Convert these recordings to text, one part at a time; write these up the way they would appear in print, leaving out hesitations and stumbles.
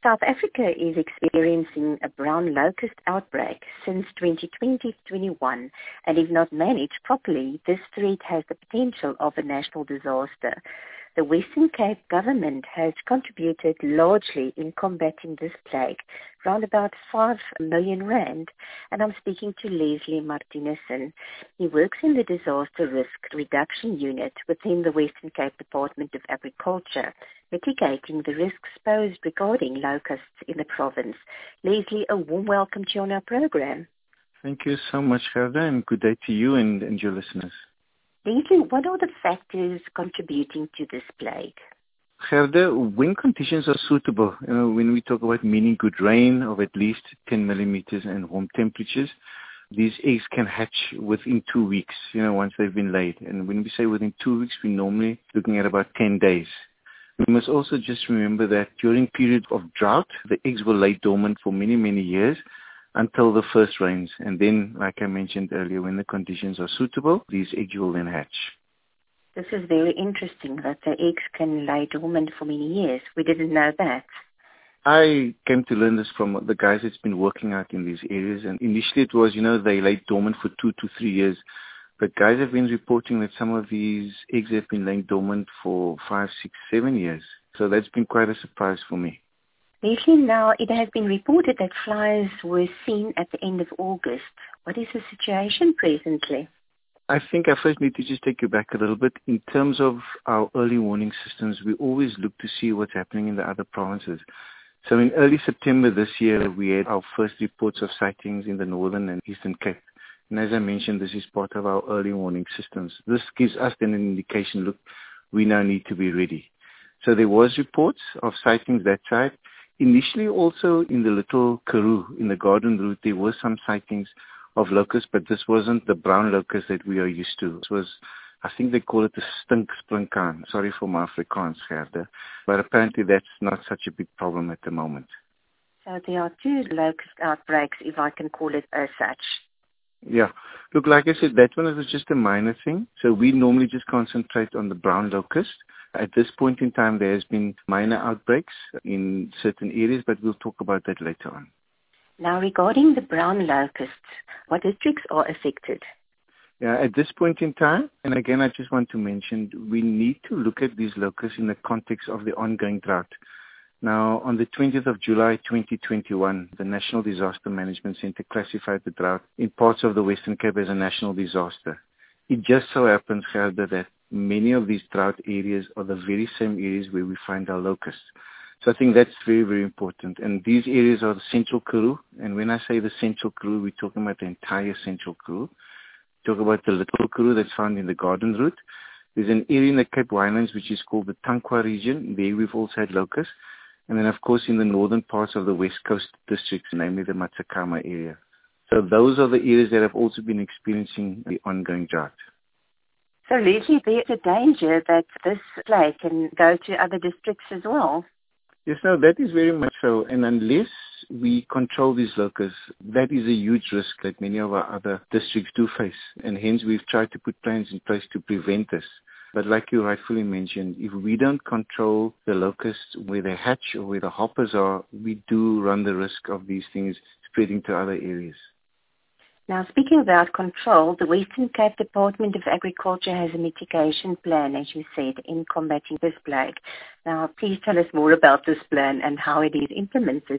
South Africa is experiencing a brown locust outbreak since 2020-21, and if not managed properly, this threat has the potential of a national disaster. The Western Cape government has contributed largely in combating this plague, around about 5 million rand, and I'm speaking to Leslie Martinessen. He works in the Disaster Risk Reduction Unit within the Western Cape Department of Agriculture, mitigating the risks posed regarding locusts in the province. Leslie, a warm welcome to you on our program. Thank you so much, Gerda, and good day to you and your listeners. Leslie, what are the factors contributing to this plague? Gerda, when conditions are suitable, when we talk about meaning good rain of at least 10 millimeters and warm temperatures, these eggs can hatch within 2 weeks, once they've been laid. And when we say within 2 weeks, we're normally looking at about 10 days. We must also just remember that during periods of drought, the eggs will lay dormant for many, many years until the first rains. And then, like I mentioned earlier, when the conditions are suitable, these eggs will then hatch. This is very interesting that the eggs can lay dormant for many years. We didn't know that. I came to learn this from the guys that's been working out in these areas. And initially it was, they lay dormant for 2 to 3 years. But guys have been reporting that some of these eggs have been laying dormant for 5, 6, 7 years. So that's been quite a surprise for me. Leslie, now it has been reported that flies were seen at the end of August. What is the situation presently? I think I first need to just take you back a little bit. In terms of our early warning systems, we always look to see what's happening in the other provinces. So in early September this year, we had our first reports of sightings in the Northern and Eastern Cape. And as I mentioned, this is part of our early warning systems. This gives us then an indication, look, we now need to be ready. So there was reports of sightings that side. Initially also in the Little Karoo, in the Garden Route, there were some sightings of locusts, but this wasn't the brown locust that we are used to. This was, I think they call it the stinksprinkaan. Sorry for my Afrikaans, Gerda. But apparently that's not such a big problem at the moment. So there are 2 locust outbreaks, if I can call it as such. Yeah. Look, like I said, that one was just a minor thing. So we normally just concentrate on the brown locust. At this point in time, there has been minor outbreaks in certain areas, but we'll talk about that later on. Now, regarding the brown locusts, what districts are affected? Yeah, at this point in time, and again, I just want to mention, we need to look at these locusts in the context of the ongoing drought. Now, on the 20th of July 2021, the National Disaster Management Center classified the drought in parts of the Western Cape as a national disaster. It just so happens, Gerda, that many of these drought areas are the very same areas where we find our locusts. So I think that's very, very important. And these areas are the Central Karoo. And when I say the Central Karoo, we're talking about the entire Central Karoo. We talk about the Little Karoo that's found in the Garden Route. There's an area in the Cape Winelands which is called the Tankwa region. There we've also had locusts. And then, of course, in the northern parts of the West Coast districts, namely the Matsakama area. So those are the areas that have also been experiencing the ongoing drought. So, Leslie, there's a danger that this plague can go to other districts as well. Yes, no, that is very much so. And unless we control these locusts, that is a huge risk that many of our other districts do face. And hence we've tried to put plans in place to prevent this. But like you rightfully mentioned, if we don't control the locusts where they hatch or where the hoppers are, we do run the risk of these things spreading to other areas. Now, speaking about control, the Western Cape Department of Agriculture has a mitigation plan, as you said, in combating this plague. Now, please tell us more about this plan and how it is implemented.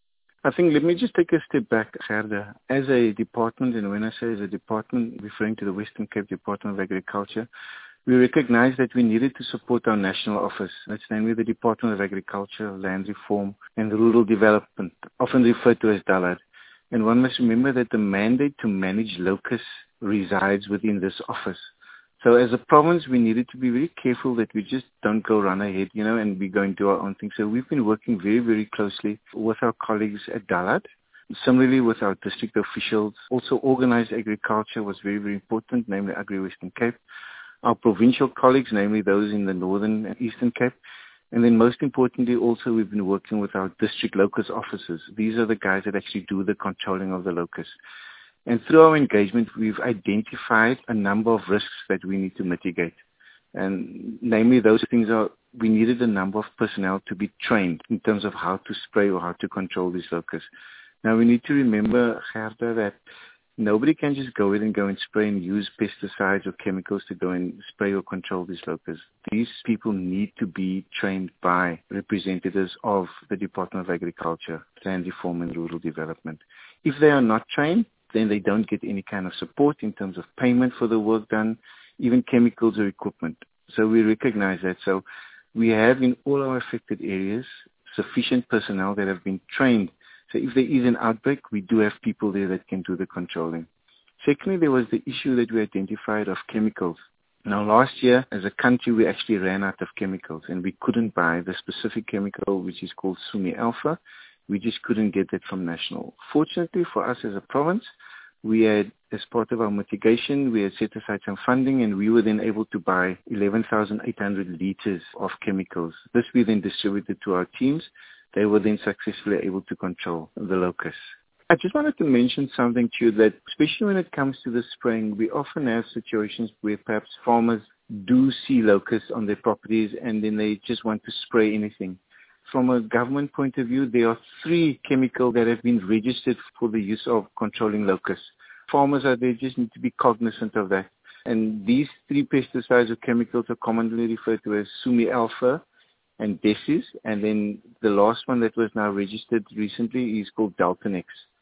I think let me just take a step back, Gerda. As a department, and when I say as a department, referring to the Western Cape Department of Agriculture, we recognize that we needed to support our national office. That's namely the Department of Agriculture, Land Reform, and Rural Development, often referred to as DALAD. And one must remember that the mandate to manage locusts resides within this office. So as a province, we needed to be very careful that we just don't go run ahead, and we go and do our own thing. So we've been working very, very closely with our colleagues at DALAD, similarly with our district officials. Also organized agriculture was very, very important, namely Agri-Western Cape. Our provincial colleagues, namely those in the Northern and Eastern Cape. And then most importantly, also we've been working with our district locust officers. These are the guys that actually do the controlling of the locusts. And through our engagement, we've identified a number of risks that we need to mitigate. And namely, those things are we needed a number of personnel to be trained in terms of how to spray or how to control these locusts. Now, we need to remember, Gerda, that nobody can just go in and go and spray and use pesticides or chemicals to go and spray or control these locusts. These people need to be trained by representatives of the Department of Agriculture, Land Reform and Rural Development. If they are not trained, then they don't get any kind of support in terms of payment for the work done, even chemicals or equipment. So we recognize that. So we have in all our affected areas sufficient personnel that have been trained. So if there is an outbreak, we do have people there that can do the controlling. Secondly, there was the issue that we identified of chemicals. Now, last year, as a country, we actually ran out of chemicals and we couldn't buy the specific chemical, which is called Sumi Alpha. We just couldn't get that from national. Fortunately for us as a province, we had, as part of our mitigation, we had set aside some funding and we were then able to buy 11,800 liters of chemicals. This we then distributed to our teams. They were then successfully able to control the locusts. I just wanted to mention something to you that, especially when it comes to the spraying, we often have situations where perhaps farmers do see locusts on their properties and then they just want to spray anything. From a government point of view, there are 3 chemicals that have been registered for the use of controlling locusts. Farmers out there just need to be cognizant of that. And these 3 pesticides or chemicals are commonly referred to as Sumi Alpha and Decis, and then the last one that was now registered recently is called Deltanex.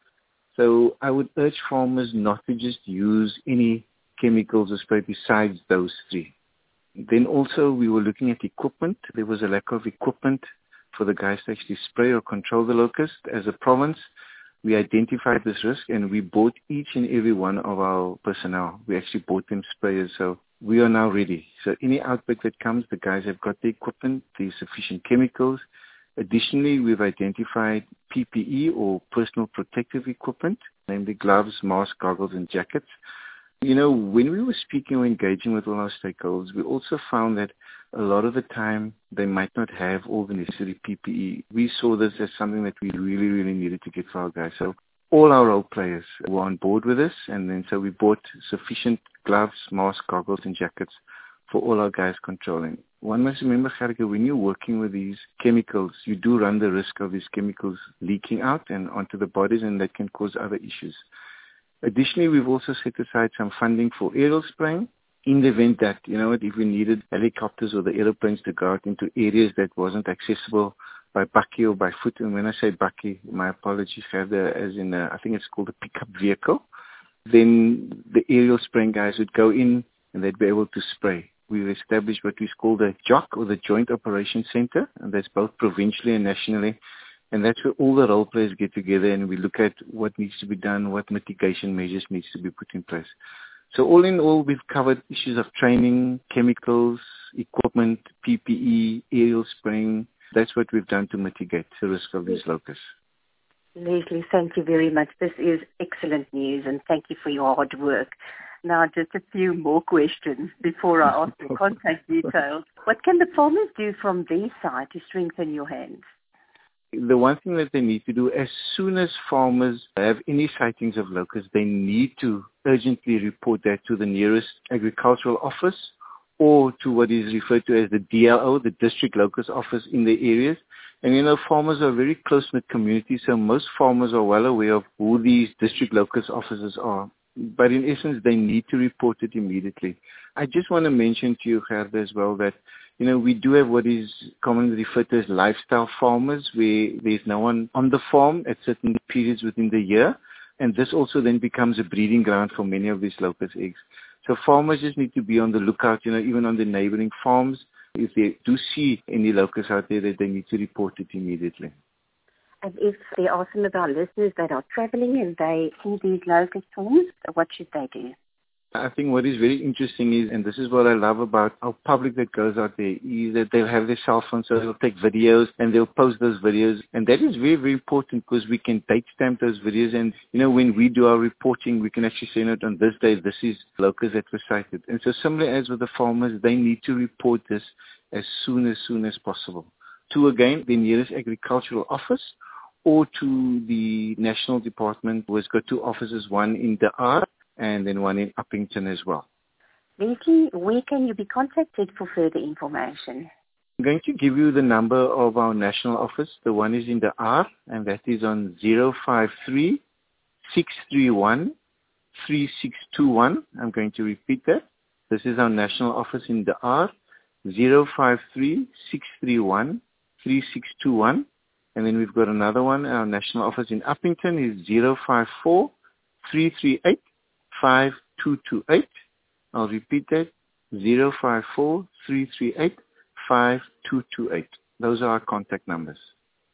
So I would urge farmers not to just use any chemicals or spray besides those 3. Then also we were looking at equipment. There was a lack of equipment for the guys to actually spray or control the locust. As a province, we identified this risk and we bought each and every one of our personnel. We actually bought them sprayers. So we are now ready. So any outbreak that comes, the guys have got the equipment, the sufficient chemicals. Additionally, we've identified PPE or personal protective equipment, namely gloves, masks, goggles, and jackets. You know, when we were speaking or engaging with all our stakeholders, we also found that a lot of the time they might not have all the necessary PPE. We saw this as something that we really, really needed to get for our guys. So all our role players were on board with us, and then so we bought sufficient gloves, masks, goggles, and jackets for all our guys controlling. One must remember, Gerda, when you're working with these chemicals, you do run the risk of these chemicals leaking out and onto the bodies, and that can cause other issues. Additionally, we've also set aside some funding for aerial spraying in the event that, if we needed helicopters or the aeroplanes to go out into areas that wasn't accessible by bakkie or by foot. And when I say bakkie, my apologies, Gerda, as in, I think it's called a pickup vehicle. Then the aerial spraying guys would go in and they'd be able to spray. We've established what we call the JOC, or the Joint Operations Center, and that's both provincially and nationally. And that's where all the role players get together and we look at what needs to be done, what mitigation measures needs to be put in place. So all in all, we've covered issues of training, chemicals, equipment, PPE, aerial spraying. That's what we've done to mitigate the risk of these locusts. Leslie, thank you very much. This is excellent news, and thank you for your hard work. Now, just a few more questions before I ask for contact details. What can the farmers do from their side to strengthen your hands? The one thing that they need to do, as soon as farmers have any sightings of locusts, they need to urgently report that to the nearest agricultural office or to what is referred to as the DLO, the District Locust Office in the areas. And farmers are a very close-knit community, so most farmers are well aware of who these District Locust Officers are. But in essence, they need to report it immediately. I just want to mention to you, Gerda, as well that we do have what is commonly referred to as lifestyle farmers, where there's no one on the farm at certain periods within the year. And this also then becomes a breeding ground for many of these locust eggs. So farmers just need to be on the lookout, even on the neighboring farms. If they do see any locusts out there, that they need to report it immediately. And if there are some of our listeners that are traveling and they see these locust swarms, what should they do? I think what is very interesting is, and this is what I love about our public that goes out there, is that they'll have their cell phones, so they'll take videos and they'll post those videos. And that is very, very important because we can date stamp those videos. And, when we do our reporting, we can actually say, on this day, this is locusts that were sighted. And so similarly as with the farmers, they need to report this as soon as possible to, again, the nearest agricultural office or to the national department, who has got 2 offices, one in De Aar and then one in Uppington as well. Leslie, where can you be contacted for further information? I'm going to give you the number of our national office. The one is in the R, and that is on 053 631 3621. I'm going to repeat that. This is our national office in the R, 053 631 3621. And then we've got another one. Our national office in Uppington is 054 338 5228. I'll repeat that, 054 338 5228. Those are our contact numbers.